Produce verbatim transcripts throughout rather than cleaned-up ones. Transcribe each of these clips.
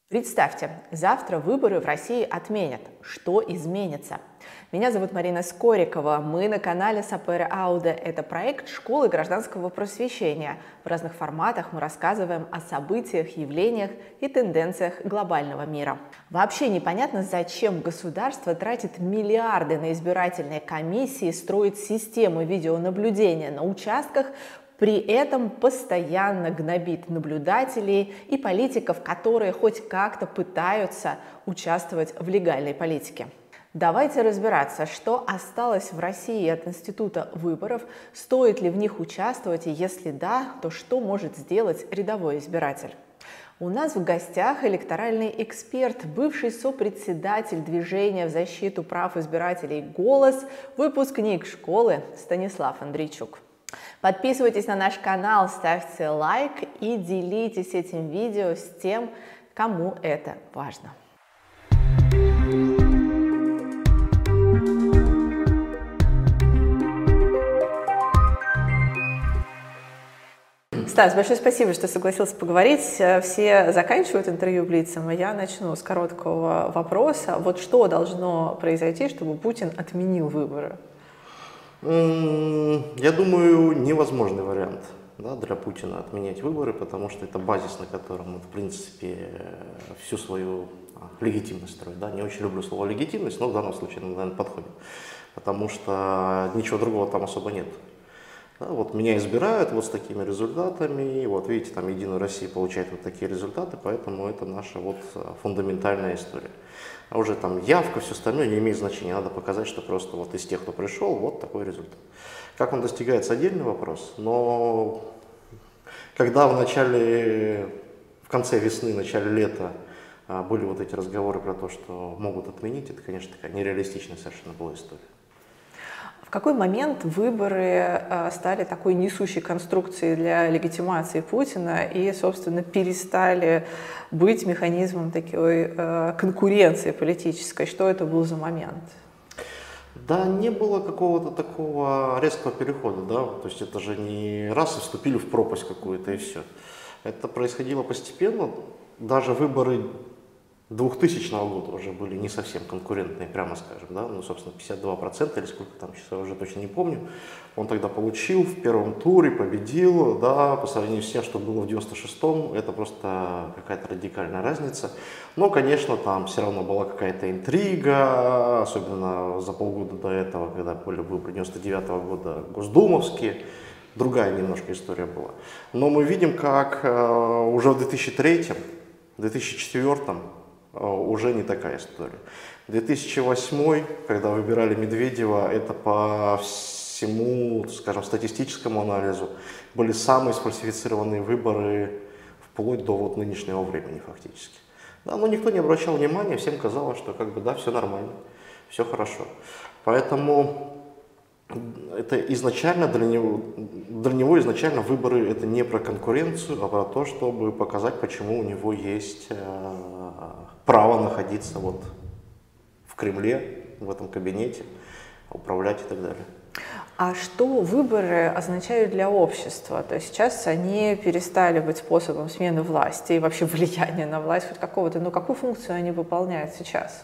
Представьте, завтра выборы в России отменят. Что изменится? Меня зовут Марина Скорикова. Мы на канале Сапера Ауде. Это проект школы гражданского просвещения. В разных форматах мы рассказываем о событиях, явлениях и тенденциях глобального мира. Вообще непонятно, зачем государство тратит миллиарды на избирательные комиссии, строит систему видеонаблюдения на участках, при этом постоянно гнобит наблюдателей и политиков, которые хоть как-то пытаются участвовать в легальной политике. Давайте разбираться, что осталось в России от института выборов, стоит ли в них участвовать, и если да, то что может сделать рядовой избиратель. У нас в гостях электоральный эксперт, бывший сопредседатель движения в защиту прав избирателей «Голос», выпускник школы Станислав Андрейчук. Подписывайтесь на наш канал, ставьте лайк и делитесь этим видео с тем, кому это важно. Стас, большое спасибо, что согласился поговорить. Все заканчивают интервью Блицем, а я начну с короткого вопроса. Вот что должно произойти, чтобы Путин отменил выборы? Я думаю, невозможный вариант, да, для Путина отменять выборы, потому что это базис, на котором он, в принципе, всю свою легитимность строит. Да. Не очень люблю слово легитимность, но в данном случае, наверное, подходит, потому что ничего другого там особо нет. Да, вот меня избирают вот с такими результатами, вот видите, там Единая Россия получает вот такие результаты, поэтому это наша вот фундаментальная история. А уже там явка, все остальное не имеет значения, надо показать, что просто вот из тех, кто пришел, вот такой результат. Как он достигается, отдельный вопрос, но когда в начале, в конце весны, начале лета были вот эти разговоры про то, что могут отменить, это, конечно, такая нереалистичная совершенно была история. В какой момент выборы стали такой несущей конструкцией для легитимации Путина и, собственно, перестали быть механизмом такой конкуренции политической? Что это был за момент? Да, не было какого-то такого резкого перехода, да, то есть это же не раз и вступили в пропасть какую-то и все. Это происходило постепенно, даже выборы двухтысячного года уже были не совсем конкурентные, прямо скажем, да, ну, собственно, пятьдесят два процента или сколько там, сейчас я уже точно не помню, он тогда получил в первом туре, победил, да, по сравнению с тем, что было в девяносто шестом, это просто какая-то радикальная разница, но, конечно, там все равно была какая-то интрига, особенно за полгода до этого, когда были выборы девяносто девятого года госдумовские, другая немножко история была, но мы видим, как э, уже в две тысячи третьем, две тысячи четвёртом уже не такая история. две тысячи восьмой, когда выбирали Медведева, это по всему, скажем, статистическому анализу, были самые сфальсифицированные выборы вплоть до вот нынешнего времени фактически. Да, но никто не обращал внимания, всем казалось, что как бы да, все нормально, все хорошо. Поэтому это изначально для него, для него изначально выборы это не про конкуренцию, а про то, чтобы показать, почему у него есть э, право находиться вот в Кремле, в этом кабинете, управлять и так далее. А что выборы означают для общества? То есть сейчас они перестали быть способом смены власти и вообще влияния на власть хоть какого-то, но какую функцию они выполняют сейчас?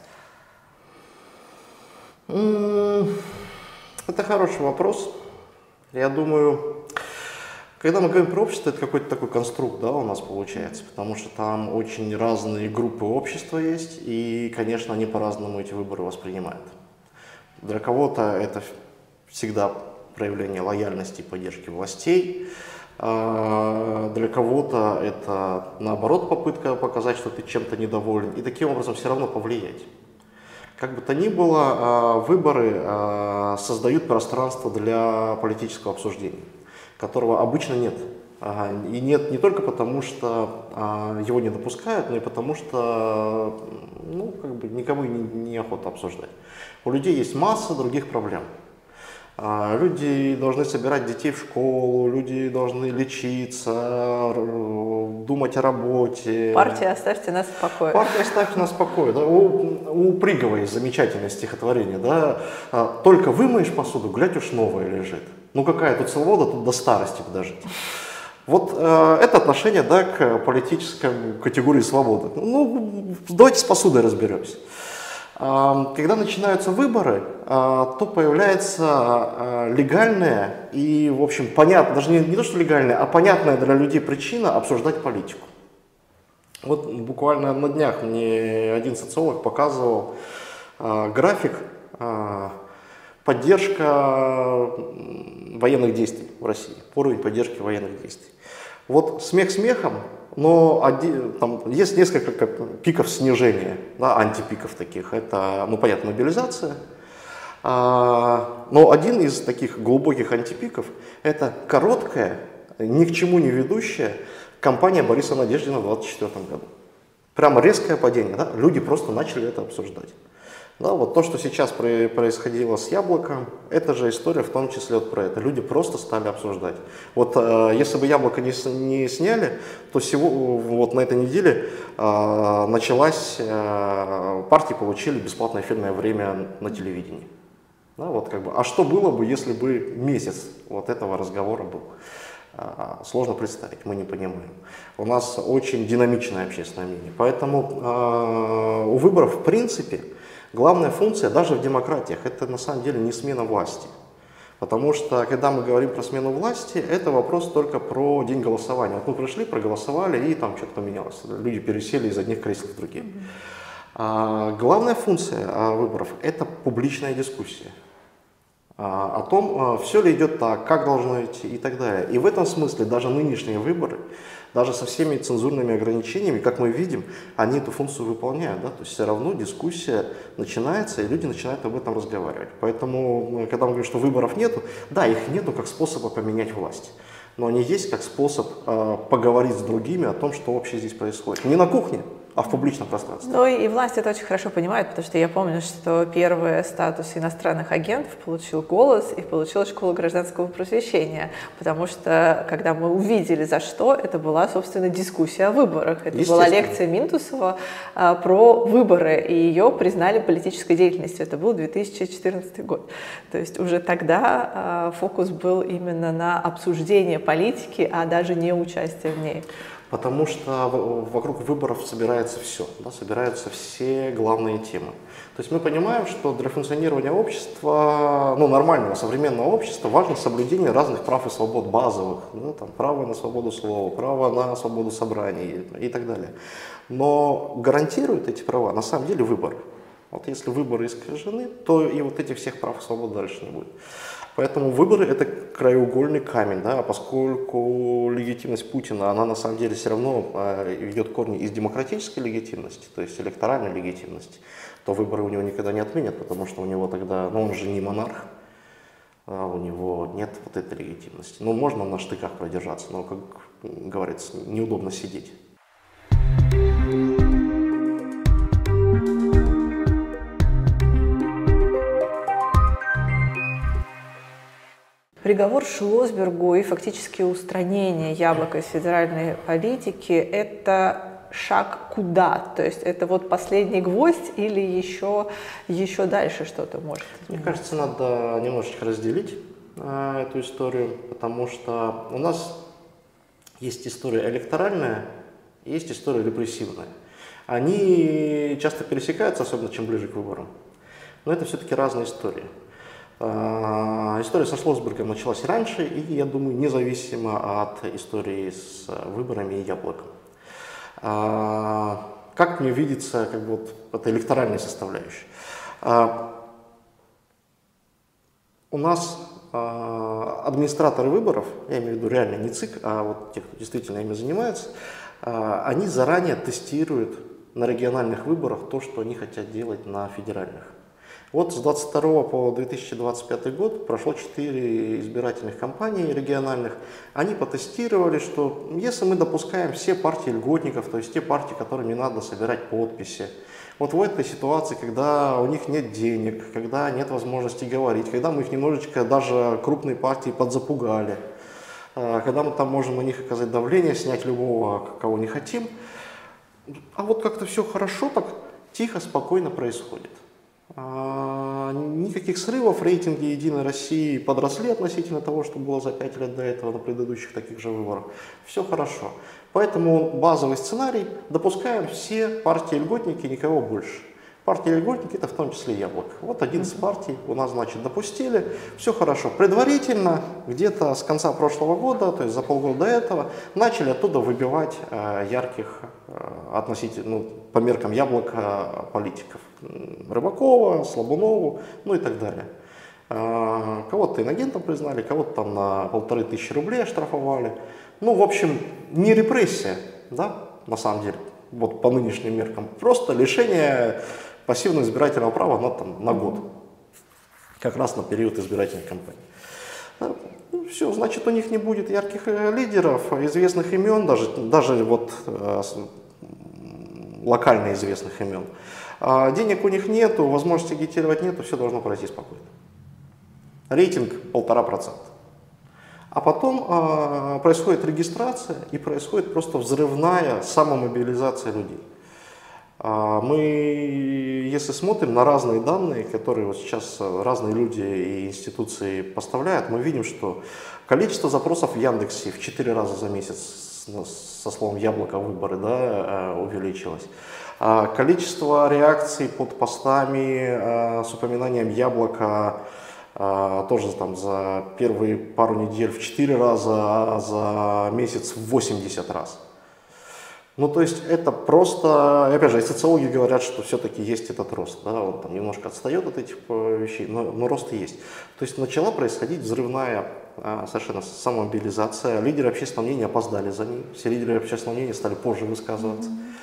Это хороший вопрос. Я думаю, когда мы говорим про общество, это какой-то такой конструкт, да, у нас получается, потому что там очень разные группы общества есть, и, конечно, они по-разному эти выборы воспринимают. Для кого-то это всегда проявление лояльности и поддержки властей, а для кого-то это, наоборот, попытка показать, что ты чем-то недоволен, и таким образом все равно повлиять. Как бы то ни было, выборы создают пространство для политического обсуждения, которого обычно нет. И нет не только потому, что его не допускают, но и потому, что ну, как бы никому не, неохота обсуждать. У людей есть масса других проблем. Люди должны собирать детей в школу, люди должны лечиться, думать о работе. Партия, оставьте нас в покое. Партия, оставьте нас в покое. Да? У, у Пригова есть замечательное стихотворение. Да? Только вымоешь посуду, глядь уж новая лежит. Ну какая тут свобода, тут до старости подожить. Вот э, это отношение, да, к политической категории свободы. Ну, давайте с посудой разберемся. Э, когда начинаются выборы, э, то появляется э, легальная и, в общем, понятная, даже не, не то, что легальная, а понятная для людей причина обсуждать политику. Вот буквально на днях мне один социолог показывал э, график э, поддержка военных действий в России, уровень поддержки военных действий. Вот смех смехом, но один, там есть несколько пиков снижения, да, антипиков таких. Это, ну понятно, мобилизация. А, но один из таких глубоких антипиков – это короткая, ни к чему не ведущая кампания Бориса Надеждина в двадцать четвёртом году. Прямо резкое падение, да? Люди просто начали это обсуждать. Да, вот то, что сейчас происходило с Яблоком, это же история в том числе вот про это. Люди просто стали обсуждать. Вот э, если бы Яблоко не, не сняли, то всего, вот на этой неделе э, началась, э, партии получили бесплатное эфирное время на телевидении. Да, вот как бы, а что было бы, если бы месяц вот этого разговора был? Э, сложно представить, мы не понимаем. У нас очень динамичное общественное мнение. Поэтому э, у выборов в принципе главная функция даже в демократиях – это на самом деле не смена власти. Потому что, когда мы говорим про смену власти, это вопрос только про день голосования. Вот мы пришли, проголосовали, и там что-то поменялось. Люди пересели из одних кресел в другие. Mm-hmm. а, главная функция а, выборов – это публичная дискуссия. А, о том, а, все ли идет так, как должно идти и так далее. И в этом смысле даже нынешние выборы, даже со всеми цензурными ограничениями, как мы видим, они эту функцию выполняют. Да? То есть все равно дискуссия начинается, и люди начинают об этом разговаривать. Поэтому, когда мы говорим, что выборов нету, да, их нету как способа поменять власть. Но они есть как способ э, поговорить с другими о том, что вообще здесь происходит. Не на кухне, а в публичном пространстве. Ну и власть это очень хорошо понимает, потому что я помню, что первый статус иностранных агентов получил «Голос» и получила Школа гражданского просвещения, потому что, когда мы увидели, за что, это была, собственно, дискуссия о выборах. Это была лекция Минтусова а, про выборы, и ее признали политической деятельностью. Это был две тысячи четырнадцатый год. То есть уже тогда а, фокус был именно на обсуждении политики, а даже не участие в ней. Потому что вокруг выборов собирается все, да, собираются все главные темы. То есть мы понимаем, что для функционирования общества, ну, нормального современного общества, важно соблюдение разных прав и свобод базовых. Ну, там, право на свободу слова, право на свободу собраний и так далее. Но гарантируют эти права на самом деле выборы. Вот если выборы искажены, то и вот этих всех прав и свобод дальше не будет. Поэтому выборы – это краеугольный камень, да, поскольку легитимность Путина, она на самом деле все равно э, ведет корни из демократической легитимности, то есть электоральной легитимности, то выборы у него никогда не отменят, потому что у него тогда, ну он же не монарх, а у него нет вот этой легитимности. Ну можно на штыках продержаться, но, как говорится, неудобно сидеть. Приговор Шлосбергу и фактически устранение Яблока из федеральной политики – это шаг куда? То есть это вот последний гвоздь или еще, еще дальше что-то может измениться? Мне кажется, надо немножечко разделить а, эту историю, потому что у нас есть история электоральная, есть история репрессивная. Они часто пересекаются, особенно чем ближе к выборам, но это все-таки разные истории. История со Шлосбергом началась раньше, и, я думаю, независимо от истории с выборами и Яблоком. Как мне видится как бы, вот, эта электоральная составляющая? У нас администраторы выборов, я имею в виду реально не ЦИК, а вот те, кто действительно ими занимается, они заранее тестируют на региональных выборах то, что они хотят делать на федеральных. Вот с двадцать второго по две тысячи двадцать пятый год прошло четыре избирательных кампаний региональных. Они потестировали, что если мы допускаем все партии льготников, то есть те партии, которым не надо собирать подписи, вот в этой ситуации, когда у них нет денег, когда нет возможности говорить, когда мы их немножечко даже крупные партии подзапугали, когда мы там можем на них оказать давление, снять любого, кого не хотим, а вот как-то все хорошо, так тихо, спокойно происходит. никаких срывов, рейтинги «Единой России» подросли относительно того, что было за пять лет до этого на предыдущих таких же выборах. Все хорошо. Поэтому базовый сценарий: допускаем все партии-льготники, никого больше. Партии-льготники — это в том числе Яблоко. Вот одиннадцать партий у нас, значит, допустили, все хорошо. Предварительно, где-то с конца прошлого года, то есть за полгода до этого, начали оттуда выбивать э, ярких, э, относительно, ну, по меркам Яблока, политиков. Рыбакова, Слабунову, ну и так далее. Э, кого-то инагентом признали, кого-то там на полторы тысячи рублей оштрафовали. Ну, в общем, не репрессия, да, на самом деле, вот по нынешним меркам, просто лишение пассивного избирательного права на, там, на год, как раз на период избирательной кампании. Ну, все, значит, у них не будет ярких лидеров, известных имен, даже, даже вот э, локально известных имен. А денег у них нету, возможности агитировать нету, все должно пройти спокойно. Рейтинг полтора процента. А потом э, происходит регистрация и происходит просто взрывная самомобилизация людей. Мы, если смотрим на разные данные, которые вот сейчас разные люди и институции поставляют, мы видим, что количество запросов в Яндексе в четыре раза за месяц, со словом «Яблоко» выборы, да, увеличилось. Количество реакций под постами с упоминанием «Яблоко» тоже там за первые пару недель в четыре раза, а за месяц в восемьдесят раз. Ну, то есть это просто, опять же, и социологи говорят, что все-таки есть этот рост, да, он там немножко отстает от этих вещей, но, но рост есть. То есть начала происходить взрывная совершенно самомобилизация, лидеры общественного мнения опоздали за ней, все лидеры общественного мнения стали позже высказываться. Mm-hmm.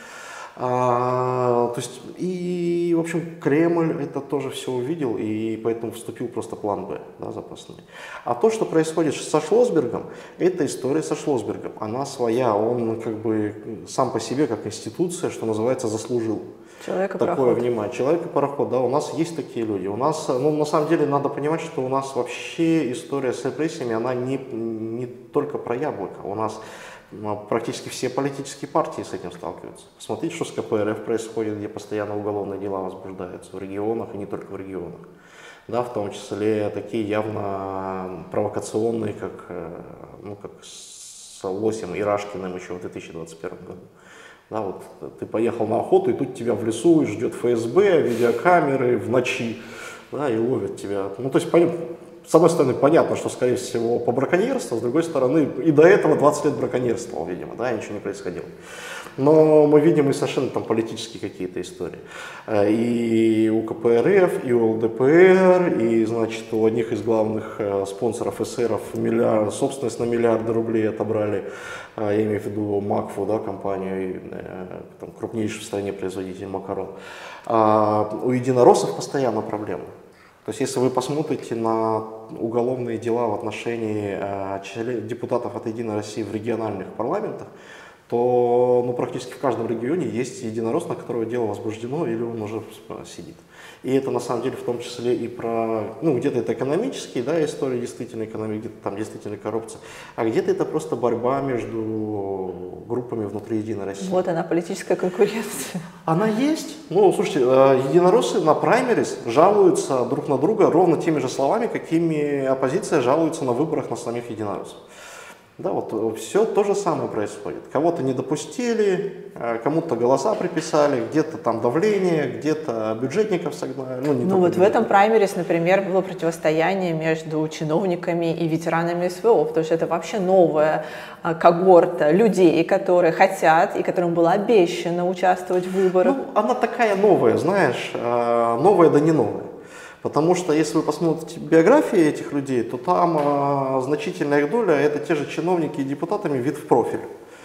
А, то есть, и, в общем, Кремль это тоже все увидел, и поэтому вступил просто план Б, да, запасной. А то, что происходит со Шлоссбергом, это история со Шлоссбергом. Она своя, он как бы сам по себе, как институция, что называется, заслужил такое внимание. Человек-пароход, да, у нас есть такие люди. У нас, ну, на самом деле, надо понимать, что у нас вообще история с репрессиями, она не, не только про Яблоко. У нас практически все политические партии с этим сталкиваются. Посмотрите, что с ка пэ эр эф происходит, где постоянно уголовные дела возбуждаются в регионах и не только в регионах. Да, в том числе такие явно провокационные, как, ну, как с Лосем и Рашкиным еще в две тысячи двадцать первом году. Да, вот ты поехал на охоту, и тут тебя в лесу ждет эф эс бэ, видеокамеры в ночи, да, и ловят тебя. Ну, то есть, понятно. С одной стороны, понятно, что, скорее всего, по браконьерству, с другой стороны, и до этого двадцать лет браконьерствовал, видимо, да, и ничего не происходило. Но мы видим и совершенно там политические какие-то истории. И у ка пэ эр эф, и у эл дэ пэ эр, и, значит, у одних из главных спонсоров эсеров миллиард, собственность на миллиарды рублей отобрали, я имею в виду Макфу, да, компанию, там, крупнейший в стране производитель макарон. А у единороссов постоянно проблемы. То есть, если вы посмотрите на уголовные дела в отношении э, депутатов от «Единой России» в региональных парламентах, то, ну, практически в каждом регионе есть единорос, на которого дело возбуждено или он уже сидит. И это на самом деле в том числе и про, ну, где-то это экономические, да, истории действительно экономики, где-то там действительно коррупция, а где-то это просто борьба между группами внутри «Единой России». Вот она, политическая конкуренция. Она есть. Ну, слушайте, единороссы на праймерис жалуются друг на друга ровно теми же словами, какими оппозиция жалуется на выборах на самих единороссов. Да, вот все то же самое происходит. Кого-то не допустили, кому-то голоса приписали, где-то там давление, где-то бюджетников согнали. Ну, не ну вот в этом праймерис, например, было противостояние между чиновниками и ветеранами эс вэ о, потому что это вообще новая когорта людей, которые хотят и которым было обещано участвовать в выборах. Ну, она такая новая, знаешь, новая да не новая. Потому что если вы посмотрите биографии этих людей, то там э, значительная их доля это те же чиновники и депутатами вид в профиль.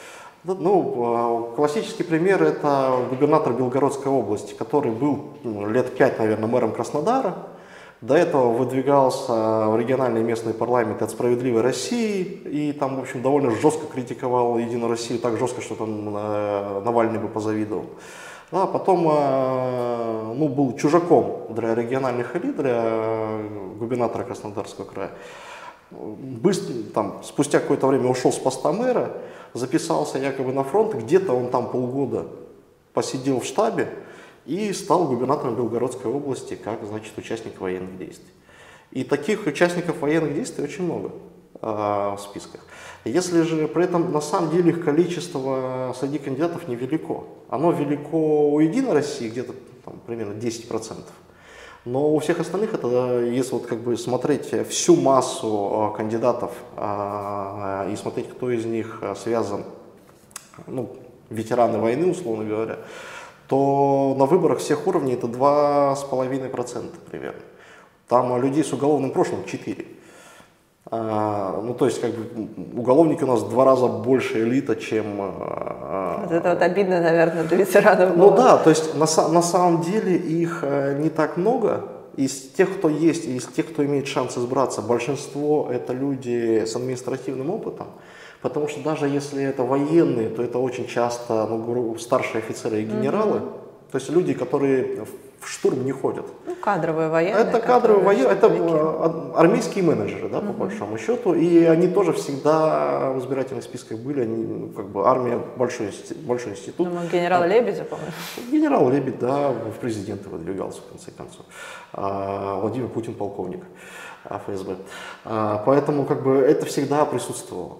Ну, э, классический пример это губернатор Белгородской области, который был ну, лет пять, наверное, мэром Краснодара. До этого выдвигался в региональные местные парламенты от «Справедливой России» и там, в общем, довольно жестко критиковал «Единую Россию», так жестко, что там э, Навальный бы позавидовал. А потом ну, был чужаком для региональных элит, для губернатора Краснодарского края. Быстро, там, спустя какое-то время ушел с поста мэра, записался якобы на фронт, где-то он там полгода посидел в штабе, и стал губернатором Белгородской области как, значит, участник военных действий. И таких участников военных действий очень много э, в списках. Если же при этом на самом деле их количество среди кандидатов невелико. Оно велико у Единой России, где-то там, примерно десять процентов. Но у всех остальных, это, если вот как бы смотреть всю массу э, кандидатов э, и смотреть, кто из них связан, ну, ветераны войны, условно говоря, то на выборах всех уровней это два с половиной процента примерно. Там людей с уголовным прошлым четыре процента. А, ну, то есть, как бы, уголовники у нас в два раза больше элита, чем... А, вот это вот обидно, наверное, для ветеранов. Ну да, то есть, на, на самом деле их не так много. Из тех, кто есть, из тех, кто имеет шанс избраться, большинство это люди с административным опытом. Потому что даже если это военные, то это очень часто, ну, старшие офицеры и генералы. Mm-hmm. То есть люди, которые в штурм не ходят. Ну, кадровые военные. Это кадровые военные, это армейские менеджеры, да, по mm-hmm. большому счету. И они тоже всегда в избирательных списках были. Они, ну, как бы армия большой, большой институт. Ну, генерал а, Лебедь, помню. Генерал Лебедь, да, в президенты выдвигался в конце концов. А, Владимир Путин полковник ФСБ. А, поэтому как бы это всегда присутствовало.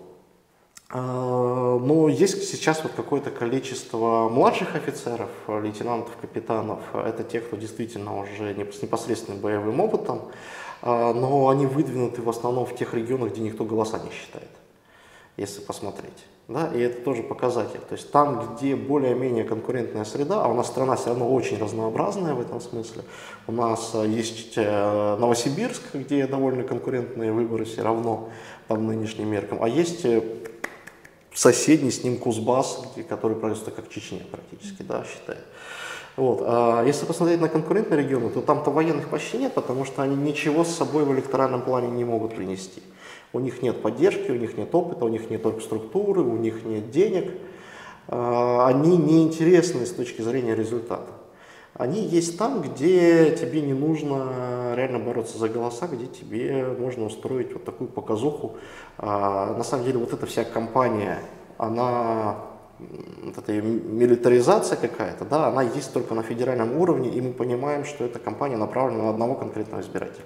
Но есть сейчас вот какое-то количество младших офицеров, лейтенантов, капитанов. Это те, кто действительно уже с непосредственным боевым опытом, но они выдвинуты в основном в тех регионах, где никто голоса не считает, если посмотреть. Да? И это тоже показатель. То есть там, где более-менее конкурентная среда, а у нас страна все равно очень разнообразная в этом смысле. У нас есть Новосибирск, где довольно конкурентные выборы все равно по нынешним меркам, а есть соседний с ним Кузбасс, который просто как Чечня практически, да, считает. Вот. А если посмотреть на конкурентные регионы, то там-то военных почти нет, потому что они ничего с собой в электоральном плане не могут принести. У них нет поддержки, у них нет опыта, у них нет структуры, у них нет денег. Они неинтересны с точки зрения результата. Они есть там, где тебе не нужно реально бороться за голоса, где тебе можно устроить вот такую показуху. А, на самом деле вот эта вся кампания, она, вот эта милитаризация какая-то, да, она есть только на федеральном уровне, и мы понимаем, что эта кампания направлена на одного конкретного избирателя.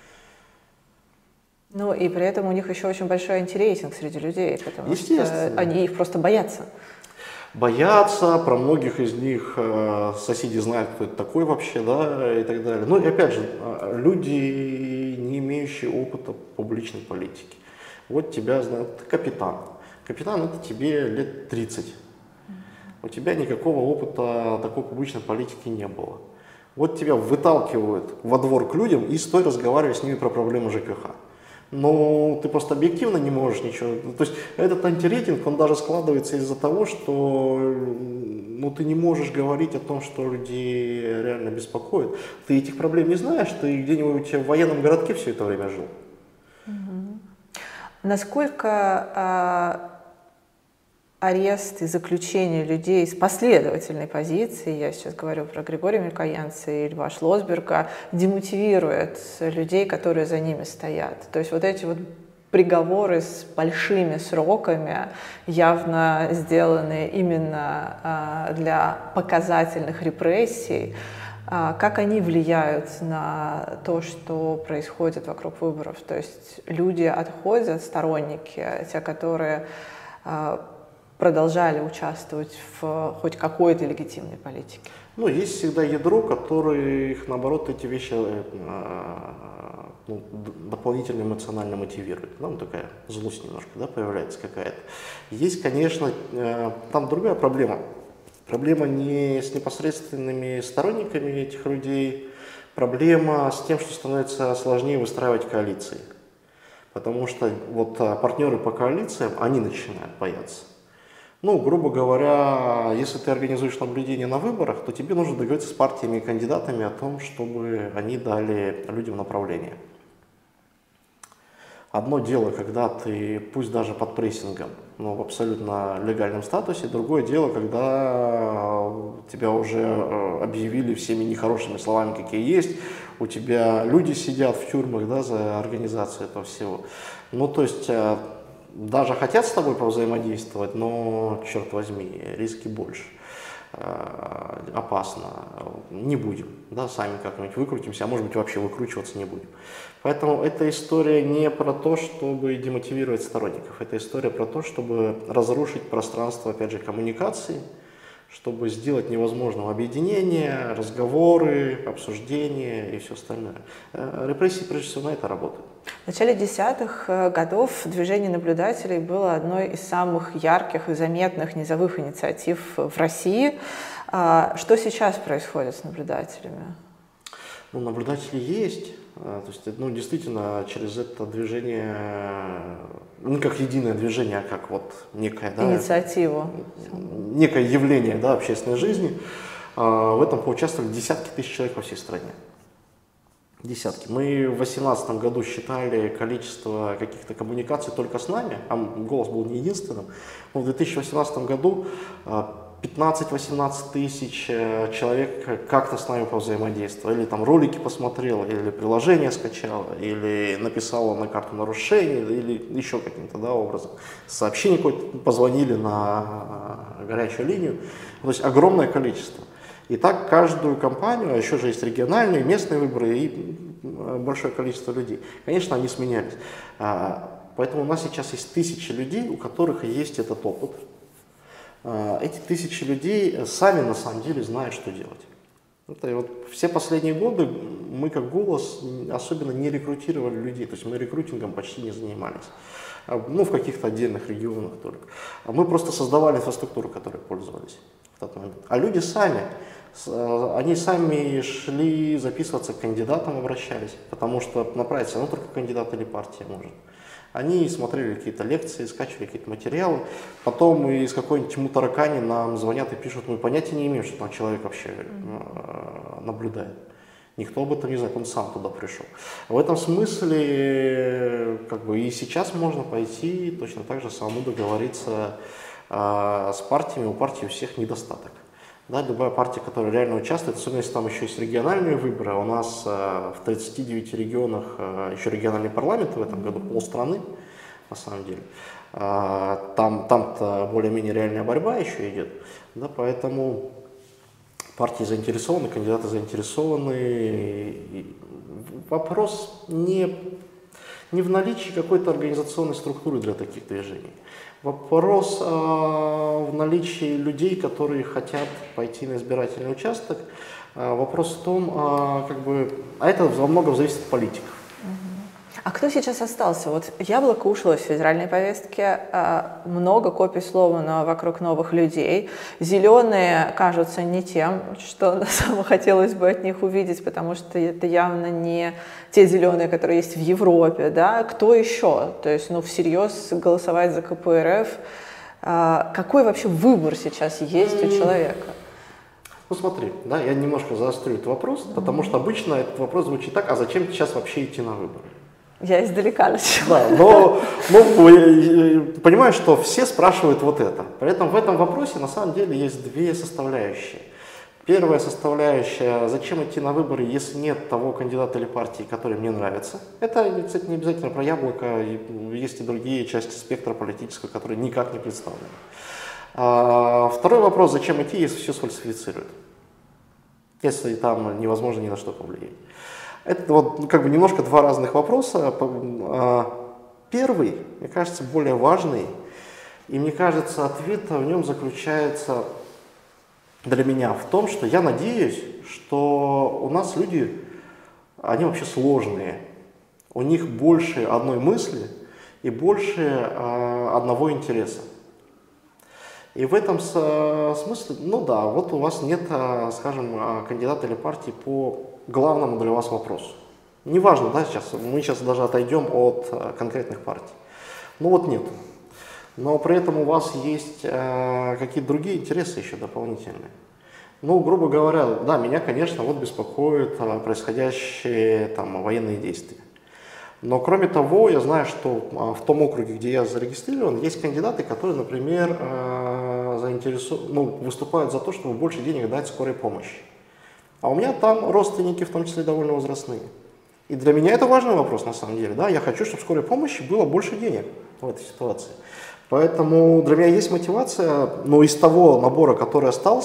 Ну и при этом у них еще очень большой антирейтинг среди людей, потому что они их просто боятся. Боятся, про многих из них э, соседи знают, кто это такой вообще, да, и так далее. Ну и опять же, люди, не имеющие опыта публичной политики. Вот тебя знают, ты капитан. Капитан, это тебе лет тридцать. У тебя никакого опыта такой публичной политики не было. Вот тебя выталкивают во двор к людям и стой разговаривать с ними про проблемы ЖКХ. Но ты просто объективно не можешь ничего. То есть этот антирейтинг, он даже складывается из-за того, что, ну, ты не можешь говорить о том, что людей реально беспокоит. Ты этих проблем не знаешь, ты где-нибудь в военном городке все это время жил. Угу. Насколько а, арест и заключение людей с последовательной позицией, я сейчас говорю про Григория Микоянца и Льва Шлосберга, демотивирует людей, которые за ними стоят? То есть вот эти вот приговоры с большими сроками, явно сделанные именно а, для показательных репрессий, а, как они влияют на то, что происходит вокруг выборов? То есть люди отходят, сторонники, те, которые а, продолжали участвовать в хоть какой-то легитимной политике? Ну, есть всегда ядро, которое их, наоборот, эти вещи э, ну, дополнительно эмоционально мотивирует. Ну, такая злость немножко, да, появляется какая-то. Есть, конечно, э, там другая проблема. Проблема не с непосредственными сторонниками этих людей, проблема с тем, что становится сложнее выстраивать коалиции. Потому что вот партнеры по коалициям, они начинают бояться. Ну, грубо говоря, если ты организуешь наблюдение на выборах, то тебе нужно договориться с партиями и кандидатами о том, чтобы они дали людям направление. Одно дело, когда ты, пусть даже под прессингом, но в абсолютно легальном статусе, другое дело, когда тебя уже объявили всеми нехорошими словами, какие есть, у тебя люди сидят в тюрьмах, да, за организацию этого всего. Ну, то есть даже хотят с тобой повзаимодействовать, но, черт возьми, риски больше. опасно, не будем, да, сами как-нибудь выкрутимся, а может быть вообще выкручиваться не будем. Поэтому эта история не про то, чтобы демотивировать сторонников, это история про то, чтобы разрушить пространство, опять же, коммуникации, чтобы сделать невозможным объединение, разговоры, обсуждения и все остальное. Репрессии, прежде всего, на это работают. В начале десятых годов движение наблюдателей было одной из самых ярких и заметных низовых инициатив в России. Что сейчас происходит с наблюдателями? Ну, наблюдатели есть. То есть, ну, действительно, через это движение, не как единое движение, а как вот некое, да, инициативу, некое явление, да, общественной жизни, в этом поучаствовали десятки тысяч человек во всей стране. Десятки. Мы в две тысячи восемнадцатом году считали количество каких-то коммуникаций только с нами, а «Голос» был не единственным, но в две тысячи восемнадцатом году пятнадцать-восемнадцать тысяч человек как-то с нами повзаимодействовали, или там ролики посмотрел, или приложение скачал, или написал на карту нарушений, или еще каким-то, да, образом. Сообщение какое-то, позвонили на горячую линию. То есть огромное количество. И так каждую компанию, а еще же есть региональные, местные выборы и большое количество людей. Конечно, они сменялись. Поэтому у нас сейчас есть тысячи людей, у которых есть этот опыт. Эти тысячи людей сами на самом деле знают, что делать. Это вот все последние годы мы как «Голос» особенно не рекрутировали людей, то есть мы рекрутингом почти не занимались. Ну, в каких-то отдельных регионах только. Мы просто создавали инфраструктуру, которой пользовались в тот момент. А люди сами, они сами шли записываться к кандидатам, обращались, потому что направиться, ну, только кандидат или партия может. Они смотрели какие-то лекции, скачивали какие-то материалы, потом из какой-нибудь мутаракани нам звонят и пишут: мы понятия не имеем, что там человек вообще наблюдает. Никто об этом не знает, он сам туда пришел. В этом смысле, как бы, и сейчас можно пойти точно так же самому договориться э, с партиями. У партии у всех недостаток. Да, любая партия, которая реально участвует, особенно если там еще есть региональные выборы, у нас э, в тридцати девяти регионах э, еще региональный парламент в этом году, полстраны, на самом деле. Э, там, там-то более-менее реальная борьба еще идет, да, поэтому партии заинтересованы, кандидаты заинтересованы. И вопрос не, не в наличии какой-то организационной структуры для таких движений. Вопрос э, в наличии людей, которые хотят пойти на избирательный участок. Э, вопрос в том, э, как бы, а это во многом зависит от политиков. А кто сейчас остался? Вот «Яблоко» ушло из федеральной повестки, много копий сломано вокруг новых людей. «Зеленые» кажутся не тем, что самое хотелось бы от них увидеть, потому что это явно не те «зеленые», которые есть в Европе. Да? Кто еще? То есть, ну, всерьез голосовать за ка пэ эр эф. Какой вообще выбор сейчас есть у человека? Ну смотри, да, я немножко заострю этот вопрос, mm-hmm. потому что обычно этот вопрос звучит так: а зачем сейчас вообще идти на выборы? Я издалека начала. Да, но, но понимаю, что все спрашивают вот это. При этом в этом вопросе на самом деле есть две составляющие. Первая составляющая: зачем идти на выборы, если нет того кандидата или партии, который мне нравится. Это, кстати, не обязательно про «Яблоко», есть и другие части спектра политического, которые никак не представлены. А второй вопрос: зачем идти, если все сфальсифицируют, если там невозможно ни на что повлиять. Это вот как бы немножко два разных вопроса. Первый, мне кажется, более важный, и мне кажется, ответ в нем заключается для меня в том, что я надеюсь, что у нас люди, они вообще сложные, у них больше одной мысли и больше одного интереса. И в этом смысле, ну да, вот у вас нет, скажем, кандидата или партии по главному для вас вопросу. Неважно, да, сейчас, мы сейчас даже отойдем от конкретных партий. Ну вот нет. Но при этом у вас есть э, какие-то другие интересы еще дополнительные. Ну, грубо говоря, да, меня, конечно, вот беспокоят э, происходящие там военные действия. Но кроме того, я знаю, что э, в том округе, где я зарегистрирован, есть кандидаты, которые, например, э, заинтересов... ну, выступают за то, чтобы больше денег дать скорой помощи. А у меня там родственники, в том числе довольно возрастные. И для меня это важный вопрос на самом деле. Да? Я хочу, чтобы в скорой помощи было больше денег в этой ситуации. Поэтому для меня есть мотивация, но из того набора, который остался,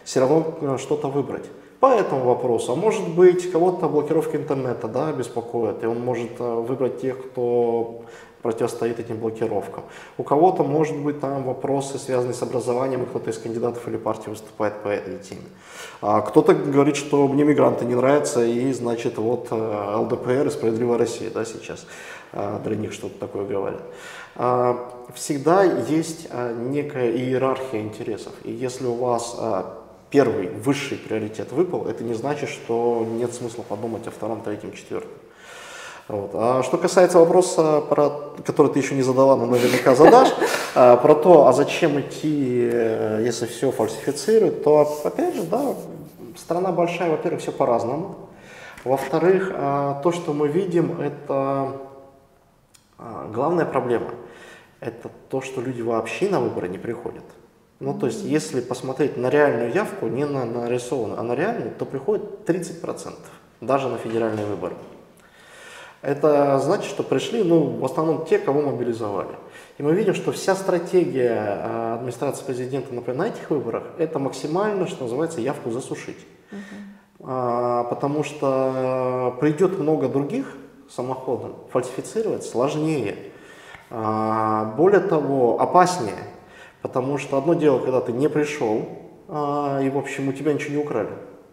все равно что-то выбрать. По этому вопросу, а может быть, кого-то блокировка интернета, да, беспокоит, и он может выбрать тех, кто противостоит этим блокировкам. У кого-то, может быть, там вопросы, связанные с образованием, и кто-то из кандидатов или партий выступает по этой теме. А кто-то говорит, что мне мигранты не нравятся, и, значит, вот эл дэ пэ эр и «Справедливая Россия», да, сейчас для них что-то такое говорят. Всегда есть некая иерархия интересов, и если у вас первый, высший приоритет выпал, это не значит, что нет смысла подумать о втором, третьем, четвертом. Вот. А что касается вопроса, про, который ты еще не задала, но наверняка задашь, про то, а зачем идти, если все фальсифицируют, то, опять же, да, страна большая, во-первых, все по-разному. Во-вторых, то, что мы видим, это главная проблема. Это то, что люди вообще на выборы не приходят. Ну, то есть, если посмотреть на реальную явку, не на нарисованную, а на реальную, то приходит тридцать процентов, даже на федеральные выборы. Это значит, что пришли, ну, в основном те, кого мобилизовали. И мы видим, что вся стратегия администрации президента, например, на этих выборах, это максимально, что называется, явку засушить. Uh-huh. а, потому что придет много других самоходом, фальсифицировать сложнее. А, более того, опаснее. Потому что одно дело, когда ты не пришел, а, и, в общем, у тебя ничего не украли.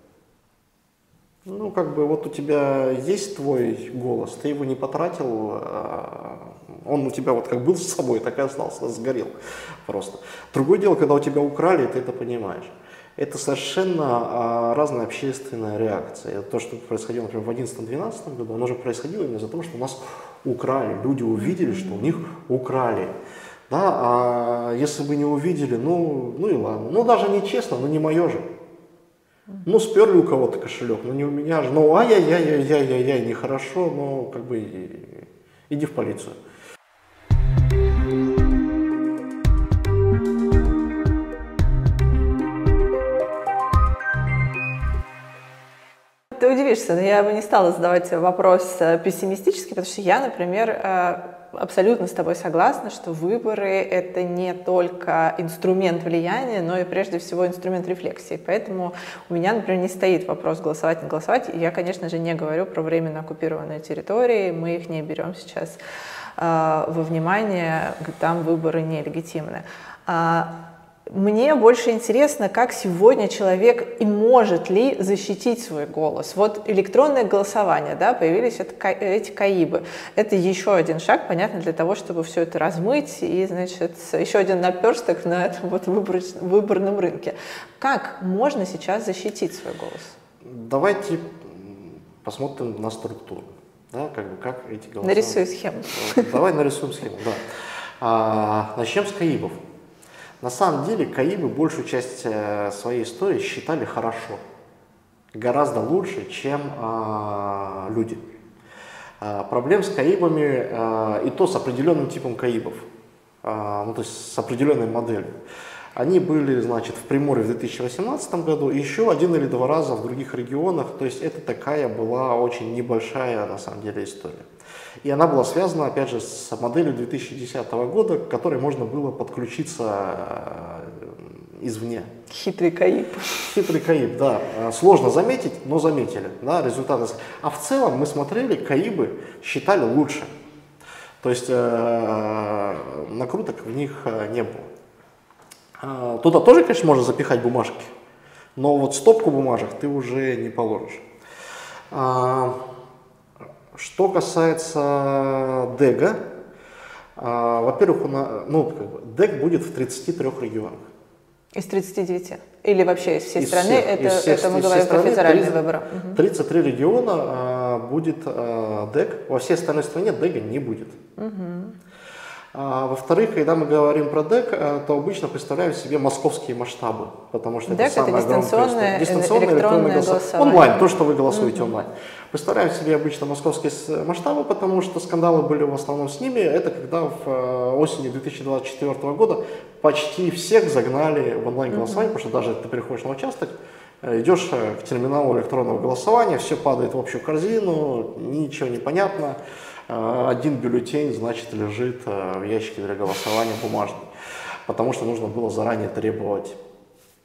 Ну, как бы, вот у тебя есть твой голос, ты его не потратил, а, он у тебя вот как был с собой, так и остался, сгорел просто. Другое дело, когда у тебя украли, ты это понимаешь. Это совершенно а, разная общественная реакция. То, что происходило, например, в две тысячи одиннадцатом-две тысячи двенадцатом году, оно же происходило именно из-за того, что у нас украли. Люди увидели, что у них украли. Да, а если бы не увидели, ну, ну и ладно. Ну, даже нечестно, но не мое же. Ну, сперли у кого-то кошелек, но не у меня же. Ну, ай-яй-яй-яй-яй-яй, нехорошо, но как бы иди в полицию. Ты удивишься, но я бы не стала задавать вопрос пессимистически, потому что я, например, абсолютно с тобой согласна, что выборы — это не только инструмент влияния, но и прежде всего инструмент рефлексии. Поэтому у меня, например, не стоит вопрос голосовать, не голосовать. И я, конечно же, не говорю про временно оккупированные территории, мы их не берем сейчас э, во внимание, там выборы нелегитимны. Мне больше интересно, как сегодня человек и может ли защитить свой голос. Вот электронное голосование, да, появились это, эти КАИБы. Это еще один шаг, понятно, для того, чтобы все это размыть и, значит, еще один наперсток на этом вот выбор, выборном рынке. Как можно сейчас защитить свой голос? Давайте посмотрим на структуру, да, как бы как эти голоса. Нарисуй схему. Давай нарисуем схему, да. А, начнем с КАИБов. На самом деле КАИБы большую часть своей истории считали хорошо, гораздо лучше, чем а, люди. А, проблем с КАИБами, а, и то с определенным типом КАИБов, а, ну, то есть с определенной моделью. Они были, значит, в Приморье в две тысячи восемнадцатом году, и еще один или два раза в других регионах, то есть это такая была очень небольшая, на самом деле, история. И она была связана, опять же, с моделью две тысячи десятого года, к которой можно было подключиться извне. Хитрый КАИБ. Хитрый КАИБ, да. Сложно заметить, но заметили, да, результаты. А в целом мы смотрели, КАИБы считали лучше. То есть э, накруток в них не было. Туда тоже, конечно, можно запихать бумажки, но вот стопку бумажек ты уже не положишь. Что касается ДЭГа, во-первых, ну, как бы, ДЭГ будет в тридцати трёх регионах. Из тридцати девяти? Или вообще из всей из страны? Всех, это, всех, это мы из говорим про федеральные тридцать, выборы. тридцать три региона а, будет а, ДЭГ, во всей остальной стране ДЭГа не будет. Угу. А, во-вторых, когда мы говорим про ДЭГ, то обычно представляем себе московские масштабы, потому что ДЭГ это самое это дистанционное, дистанционное электронное голосование. голосование. Онлайн, то, что вы голосуете угу. онлайн. Представляем себе обычно московские масштабы, потому что скандалы были в основном с ними. Это когда в осенью две тысячи двадцать четвёртого года почти всех загнали в онлайн-голосование, угу. потому что даже ты приходишь на участок, идешь к терминалу электронного голосования, все падает в общую корзину, ничего не понятно. Один бюллетень, значит, лежит в ящике для голосования бумажный, потому что нужно было заранее требовать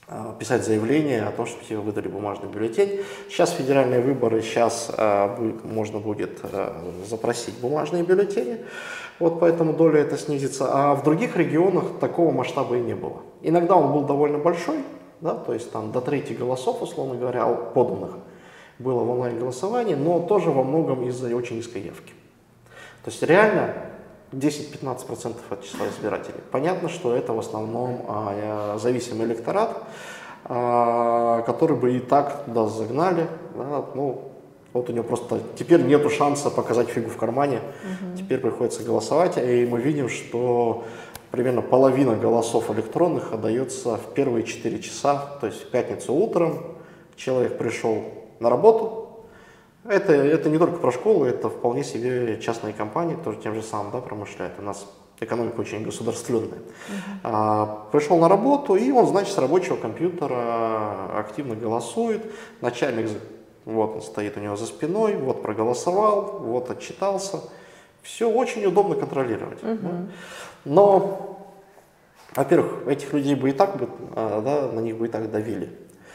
писать заявление о том, что тебе выдали бумажный бюллетень. Сейчас федеральные выборы, сейчас э, будет, можно будет э, запросить бумажные бюллетени, вот поэтому доля это снизится. А в других регионах такого масштаба и не было. Иногда он был довольно большой, да, то есть там до трети голосов, условно говоря, поданных было в онлайн-голосовании, но тоже во многом из-за очень низкой явки. То есть реально десять-пятнадцать процентов от числа избирателей. Понятно, что это в основном а, зависимый электорат, а, который бы и так туда загнали. Да, ну, вот у него просто теперь нету шанса показать фигу в кармане, угу. Теперь приходится голосовать, и мы видим, что примерно половина голосов электронных отдается в первые четыре часа, то есть в пятницу утром человек пришел на работу. Это, это не только про школу, это вполне себе частные компании, тоже тем же самым, да, промышляют. У нас экономика очень государственная. Uh-huh. а, пришел на работу, и он, значит, с рабочего компьютера активно голосует. Начальник, вот он стоит у него за спиной, вот проголосовал, вот отчитался. Все очень удобно контролировать. Uh-huh. Да? Но, во-первых, этих людей бы и так, бы, да, на них бы и так давили.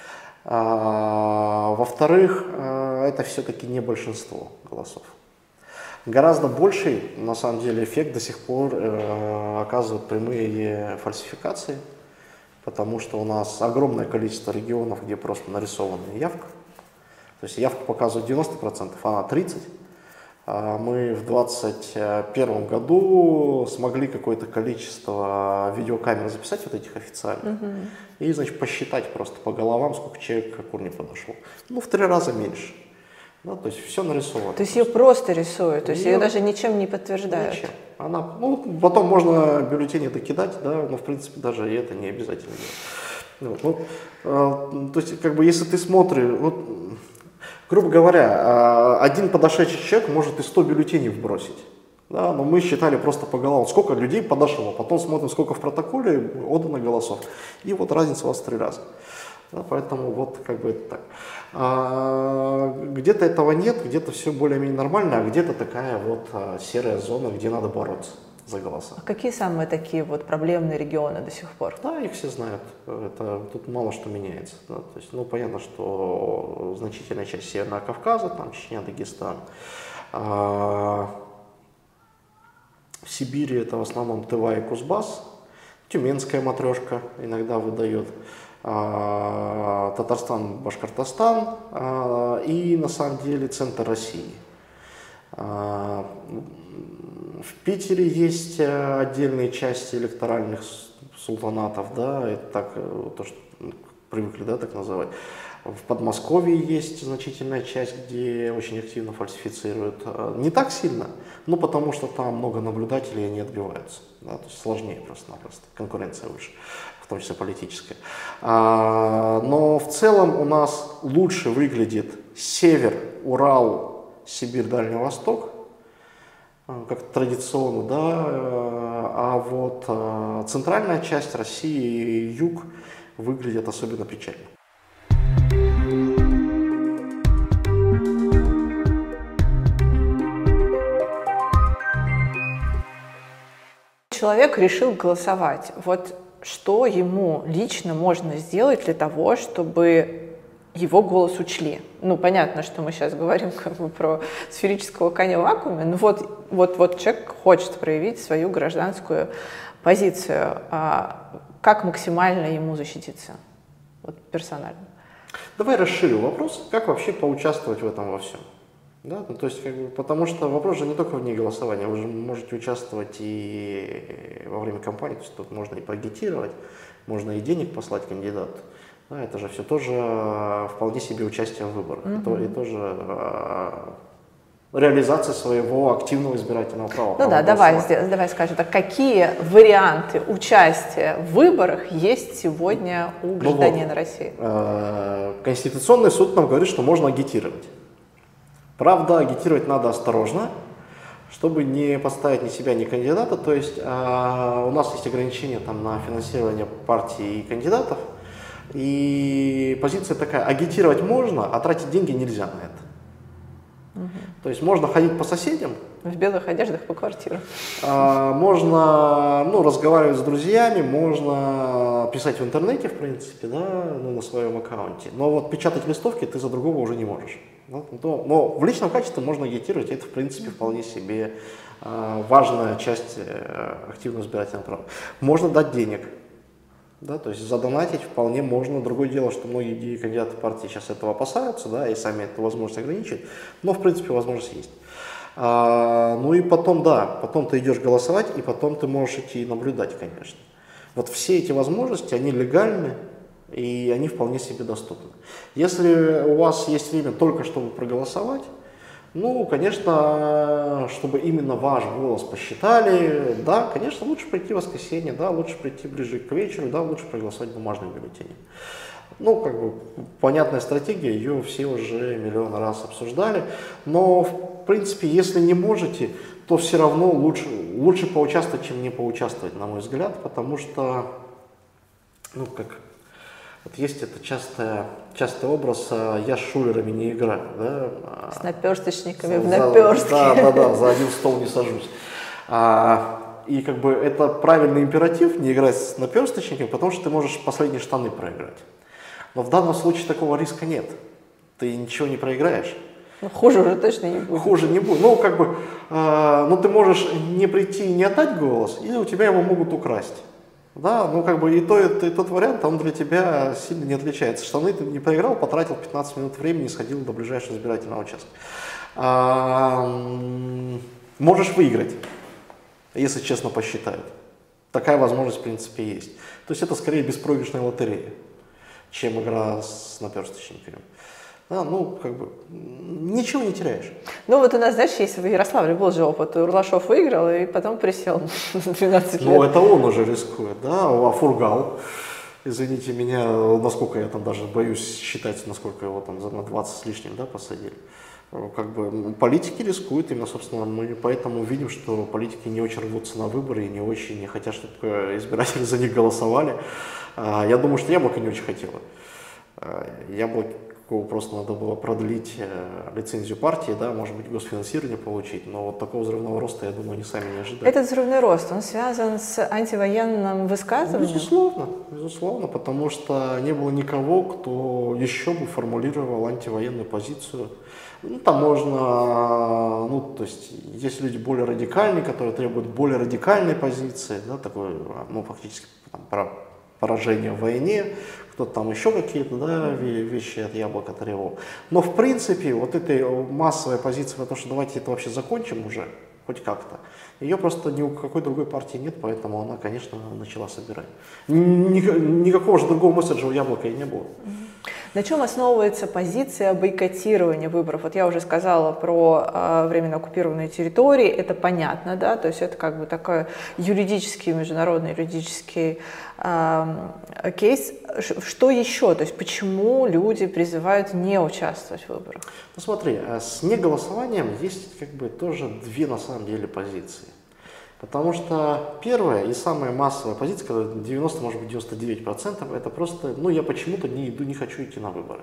А, во-вторых, это все-таки не большинство голосов. Гораздо больший, на самом деле, эффект до сих пор э, оказывают прямые фальсификации, потому что у нас огромное количество регионов, где просто нарисованная явка. То есть явка показывает девяносто процентов, а она тридцать процентов. А мы в двадцать первом году смогли какое-то количество видеокамер записать вот этих официальных, угу. И, значит, посчитать просто по головам, сколько человек к урне подошло. Ну, в три раза меньше. Да, то есть все нарисовано. То есть ее просто рисуют, то есть ее, ее даже ничем не подтверждают? Ничем. Она, ну, потом можно бюллетени докидать, да, но в принципе даже и это не обязательно. Вот, ну, э, то есть, как бы, если ты смотришь, вот, грубо говоря, один подошедший человек может и сто бюллетеней вбросить. Да, но мы считали просто по головам, сколько людей подошло, потом смотрим, сколько в протоколе отдано голосов. И вот разница у вас в три раза. Да, поэтому вот как бы это так. А, где-то этого нет, где-то все более-менее нормально, а где-то такая вот а, серая зона, где надо бороться за голоса. А какие самые такие вот проблемные регионы до сих пор? Да, их все знают. Это, тут мало что меняется. Да. То есть, ну, понятно, что значительная часть Северного Кавказа, там Чечня, Дагестан. А, в Сибири это в основном Тыва и Кузбасс. Тюменская матрешка иногда выдает. Татарстан, Башкортостан и на самом деле центр России. В Питере есть отдельные части электоральных султанатов, да, это так, то, что привыкли, да, так называть. В Подмосковье есть значительная часть, где очень активно фальсифицируют. Не так сильно, но потому что там много наблюдателей, и они отбиваются. Да, то есть сложнее просто-напросто, конкуренция выше, в том числе политическая. А, но в целом у нас лучше выглядит север, Урал, Сибирь, Дальний Восток, как традиционно, да, а вот центральная часть России и юг выглядят особенно печально. Человек решил голосовать. Вот что ему лично можно сделать для того, чтобы его голос учли? Ну, понятно, что мы сейчас говорим как бы про сферического коня в вакууме, но вот, вот, вот человек хочет проявить свою гражданскую позицию. А как максимально ему защититься? Вот персонально. Давай расширю вопрос, как вообще поучаствовать в этом во всем. Да, ну, то есть, как бы, потому что вопрос же не только вне голосования, вы же можете участвовать и во время кампании, то есть тут можно и поагитировать, можно и денег послать кандидату. Да, это же все тоже вполне себе участие в выборах, mm-hmm. и тоже а, реализация своего активного избирательного права. Ну да, давай, давай скажем так, какие варианты участия в выборах есть сегодня у гражданина ну вот, России? Э, Конституционный суд нам говорит, что можно агитировать. Правда, агитировать надо осторожно, чтобы не подставить ни себя, ни кандидата. То есть э, у нас есть ограничения там, на финансирование партий и кандидатов. И позиция такая: агитировать можно, а тратить деньги нельзя на это. Угу. То есть можно ходить по соседям. В белых одеждах по квартирам. А, можно ну, разговаривать с друзьями, можно писать в интернете, в принципе, да, ну, на своем аккаунте. Но вот печатать листовки ты за другого уже не можешь. Да? Но, но в личном качестве можно агитировать, это, в принципе, вполне себе а, важная часть а, активного избирательного права. Можно дать денег. Да, то есть задонатить вполне можно. Другое дело, что многие кандидаты партии сейчас этого опасаются, да, и сами эту возможность ограничивают, но в принципе возможность есть. А, ну и потом, да, потом ты идешь голосовать, и потом ты можешь идти и наблюдать, конечно. Вот все эти возможности, они легальны, и они вполне себе доступны. Если у вас есть время только чтобы проголосовать, ну, конечно, чтобы именно ваш голос посчитали, да, конечно, лучше прийти в воскресенье, да, лучше прийти ближе к вечеру, да, лучше проголосовать бумажным бюллетенем. Ну, как бы, понятная стратегия, ее все уже миллион раз обсуждали, но, в принципе, если не можете, то все равно лучше, лучше поучаствовать, чем не поучаствовать, на мой взгляд, потому что, ну, как... Вот есть это частое, частый образ «я с шулерами не играю». Да? С наперсточниками за, в наперстке. Да, да, да, за один стол не сажусь. А, и как бы это правильный императив, не играть с наперсточниками, потому что ты можешь последние штаны проиграть. Но в данном случае такого риска нет. Ты ничего не проиграешь. Ну, хуже уже точно не будет. Хуже не будет. Ну, как бы, э, ну, ты можешь не прийти и не отдать голос, или у тебя его могут украсть. Да, ну как бы и, то, и тот вариант, он для тебя сильно не отличается. Штаны ты не проиграл, потратил пятнадцать минут времени, сходил до ближайшего избирательного участка. А, можешь выиграть, если честно посчитают. Такая возможность в принципе есть. То есть это скорее беспроигрышная лотерея, чем игра с наперсточниками. Да, ну, как бы, ничего не теряешь. Ну, вот у нас, знаешь, есть в Ярославле был же опыт. Урлашов выиграл и потом присел на двенадцать лет. Ну, это он уже рискует, да, а Фургал, извините меня, насколько я там даже боюсь считать, насколько его там за двадцать с лишним, да, посадили. Как бы политики рискуют, именно, собственно, мы поэтому видим, что политики не очень рвутся на выборы и не очень не хотят, чтобы избиратели за них голосовали. Я думаю, что Яблоко не очень хотело. Яблоко просто надо было продлить э, лицензию партии, да, может быть, госфинансирование получить, но вот такого взрывного роста, я думаю, они сами не ожидали. Этот взрывной рост, он связан с антивоенным высказыванием? Безусловно, безусловно, потому что не было никого, кто еще бы формулировал антивоенную позицию. Ну, там можно, ну, то есть, есть люди более радикальные, которые требуют более радикальной позиции, да, такой, ну, фактически, там, про поражение в войне, кто-то там еще какие-то, да, вещи от Яблока требовал. Но в принципе вот этой массовой позиции на то, что давайте это вообще закончим уже, хоть как-то, ее просто ни у какой другой партии нет, поэтому она, конечно, начала собирать. Никакого же другого месседжа у Яблока и не было. На чем основывается позиция бойкотирования выборов? Вот я уже сказала про э, временно оккупированные территории, это понятно, да, то есть это как бы такой юридический, международный юридический э, кейс. Что еще? То есть почему люди призывают не участвовать в выборах? Ну смотри, с неголосованием есть как бы тоже две на самом деле позиции. Потому что первая и самая массовая позиция, когда девяносто, может быть девяносто девять процентов, это просто, ну я почему-то не иду, не хочу идти на выборы.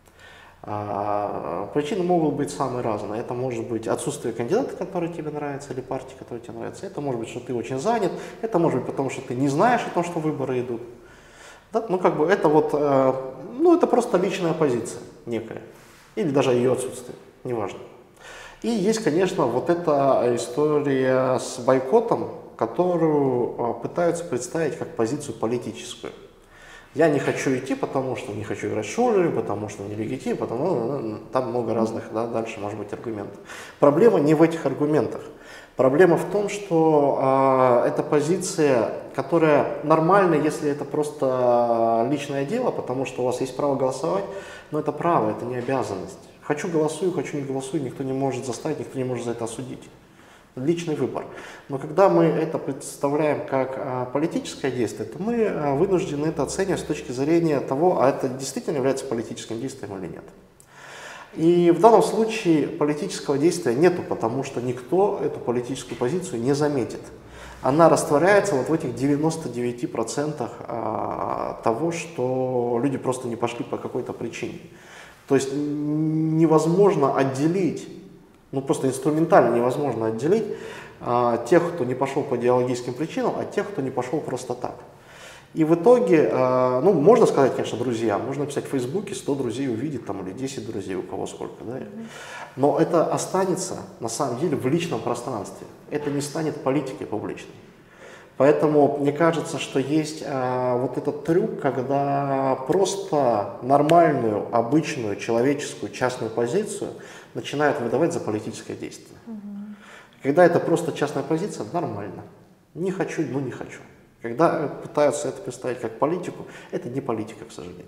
А, причины могут быть самые разные. Это может быть отсутствие кандидата, который тебе нравится, или партии, которая тебе нравится. Это может быть, что ты очень занят. Это может быть потому, что ты не знаешь о том, что выборы идут. Да? Ну как бы это вот, э, ну это просто личная позиция некая. Или даже ее отсутствие, неважно. И есть, конечно, вот эта история с бойкотом, которую пытаются представить как позицию политическую. Я не хочу идти, потому что не хочу играть в шулеры, потому что нелегитимно, потому что там много разных, да, дальше может быть аргументов. Проблема не в этих аргументах. Проблема в том, что э, это позиция, которая нормальна, если это просто личное дело, потому что у вас есть право голосовать, но это право, это не обязанность. Хочу голосую, хочу не голосую, никто не может заставить, никто не может за это осудить. Личный выбор. Но когда мы это представляем как а, политическое действие, то мы а, вынуждены это оценивать с точки зрения того, а это действительно является политическим действием или нет. И в данном случае политического действия нету, потому что никто эту политическую позицию не заметит. Она растворяется вот в этих девяноста девяти процентах а, того, что люди просто не пошли по какой-то причине. То есть невозможно отделить Ну просто инструментально невозможно отделить а, тех, кто не пошел по идеологическим причинам, от тех, кто не пошел просто так. И в итоге, а, ну можно сказать, конечно, друзья, можно написать в Фейсбуке, сто друзей увидит, там, или десять друзей, у кого сколько, да? Но это останется на самом деле в личном пространстве, это не станет политикой публичной. Поэтому мне кажется, что есть а, вот этот трюк, когда просто нормальную, обычную, человеческую, частную позицию начинают выдавать за политическое действие. Угу. Когда это просто частная позиция, нормально. Не хочу, ну не хочу. Когда пытаются это представить как политику, это не политика, к сожалению.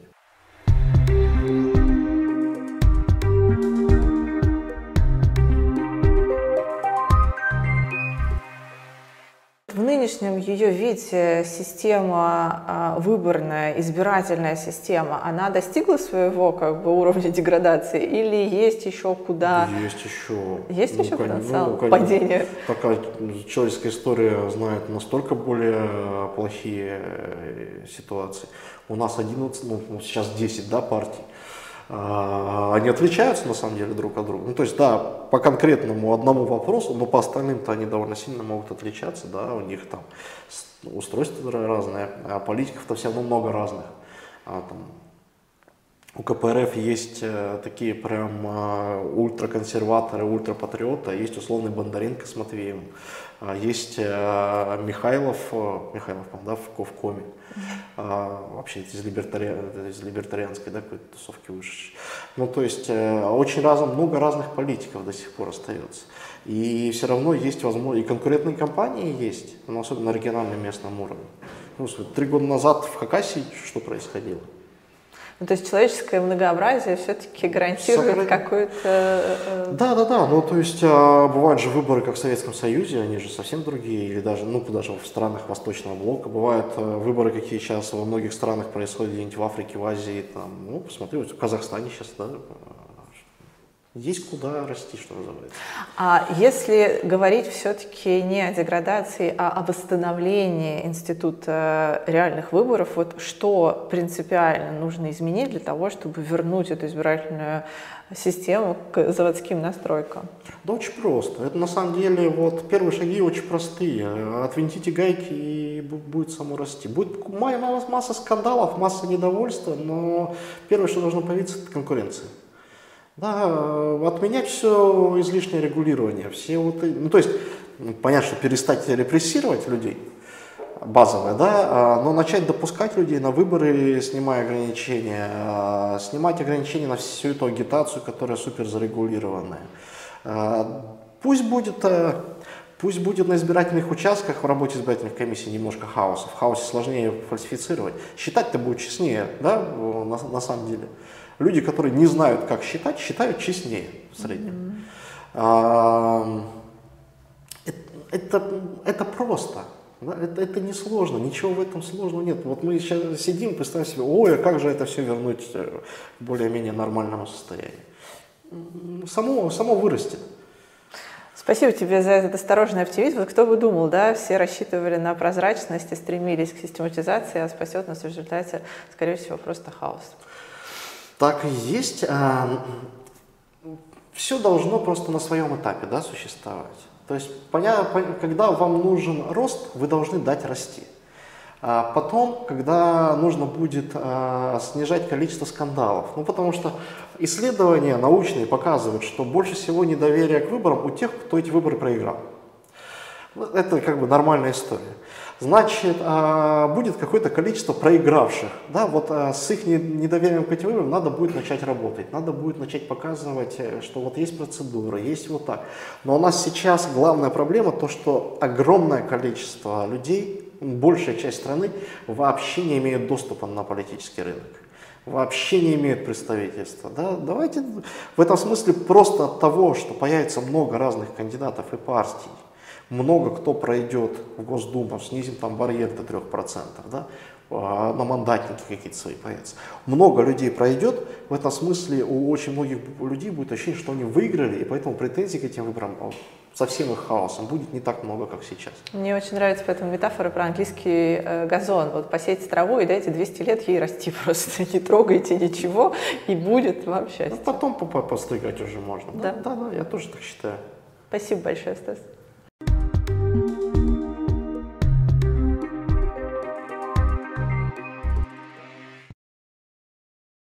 В нынешнем ее виде система выборная, избирательная система, она достигла своего как бы уровня деградации или есть еще куда? Есть еще. Есть ну, еще кон... потенциал ну, падения? Такая человеческая история знает настолько более плохие ситуации. У нас одиннадцать, ну сейчас десять, да, партий. Они отличаются на самом деле друг от друга. Ну, то есть, да, по конкретному одному вопросу, но по остальным-то они довольно сильно могут отличаться, да, у них там устройства разные, а политиков-то все равно много разных. А, там, у ка пэ эр эф есть э, такие прям э, ультраконсерваторы, ультрапатриоты, а есть условный Бондаренко с Матвеевым, а есть э, Михайлов, э, Михайлов, да, в Ковкоме. А, вообще из, либертари... из либертарианской, да, какой-то тусовки вышедшей. Ну, то есть э, очень разно, много разных политиков до сих пор остается. И все равно есть возможность, и конкурентные компании есть, но особенно на региональном местном уровне. Ну, три года назад в Хакасии что происходило? Ну, то есть человеческое многообразие все-таки гарантирует Сохран... какую-то... Да, да, да. Ну, то есть а, бывают же выборы, как в Советском Союзе, они же совсем другие, или даже, ну, даже в странах Восточного блока. Бывают а, выборы, какие сейчас во многих странах происходят, где-нибудь в Африке, в Азии, там, ну, посмотри, вот в Казахстане сейчас, да, есть куда расти, что называется. А если говорить все-таки не о деградации, а о восстановлении института реальных выборов, вот что принципиально нужно изменить для того, чтобы вернуть эту избирательную систему к заводским настройкам? Да очень просто. Это на самом деле вот первые шаги очень простые. Отвинтите гайки и будет само расти. Будет масса скандалов, масса недовольства, но первое, что должно появиться, это конкуренция. Да, отменять все излишнее регулирование, все вот, ну то есть, понятно, что перестать репрессировать людей, базовое, да, но начать допускать людей на выборы, снимая ограничения, снимать ограничения на всю эту агитацию, которая супер зарегулированная. Пусть будет, пусть будет на избирательных участках в работе избирательных комиссий немножко хаоса, в хаосе сложнее фальсифицировать, считать-то будет честнее, да, на, на самом деле. Люди, которые не знают, как считать, считают честнее в среднем. Mm-hmm. а, это, это, это просто, да? это, это не сложно, ничего в этом сложного нет. Вот мы сейчас сидим, представим себе, ой, а как же это все вернуть к более-менее нормальному состоянию. Само, само вырастет. Спасибо тебе за этот осторожный оптимизм. Вот кто бы думал, да, все рассчитывали на прозрачность и стремились к систематизации, а спасет нас в результате, скорее всего, просто хаос. Так и есть. Все должно просто на своем этапе, да, существовать. То есть, когда вам нужен рост, вы должны дать расти. А потом, когда нужно будет а, снижать количество скандалов. Ну, потому что исследования научные показывают, что больше всего недоверия к выборам у тех, кто эти выборы проиграл. Это как бы нормальная история. Значит, а, будет какое-то количество проигравших. Да, вот а, с их недоверием к этим выборам надо будет начать работать, надо будет начать показывать, что вот есть процедура, есть вот так. Но у нас сейчас главная проблема то, что огромное количество людей, большая часть страны вообще не имеют доступа на политический рынок. Вообще не имеют представительства. Да? Давайте в этом смысле просто от того, что появится много разных кандидатов и партий, много кто пройдет в Госдуму, снизим там барьер до трех процентов, да? На мандатники какие-то свои появятся. Много людей пройдет, в этом смысле у очень многих людей будет ощущение, что они выиграли, и поэтому претензий к этим выборам со всем их хаосом будет не так много, как сейчас. Мне очень нравится поэтому метафора про английский э, газон. Вот посеять траву и дайте двести лет ей расти просто. Не трогайте ничего, и будет вам счастье. Ну, потом постригать уже можно. Да. Да, да, да, я тоже так считаю. Спасибо большое, Стас.